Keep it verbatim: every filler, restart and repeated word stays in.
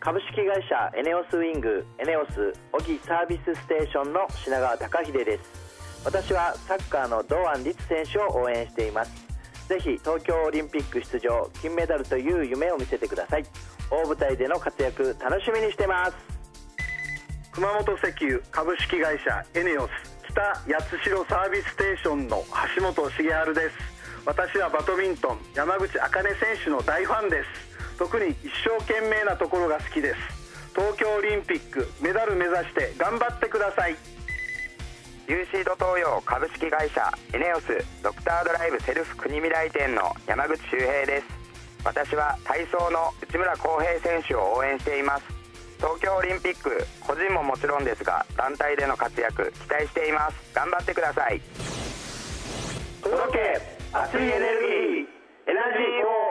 株式会社エネオスウィングエネオス小木サービスステーションの品川貴秀です。私はサッカーの堂安律選手を応援しています。ぜひ東京オリンピック出場金メダルという夢を見せてください。大舞台での活躍楽しみにしてます。 熊本石油株式会社エネオス北八代サービスステーションの橋本茂治です。私はバドミントン山口茜選手の大ファンです。特に一生懸命なところが好きです。東京オリンピックメダル目指して頑張ってください。 ユーシード東洋株式会社エネオスドクタードライブセルフ国未来店の山口周平です。私は体操の内村航平選手を応援しています。東京オリンピック個人ももちろんですが団体での活躍期待しています。頑張ってください。 届け熱いエネルギーエナジーフォー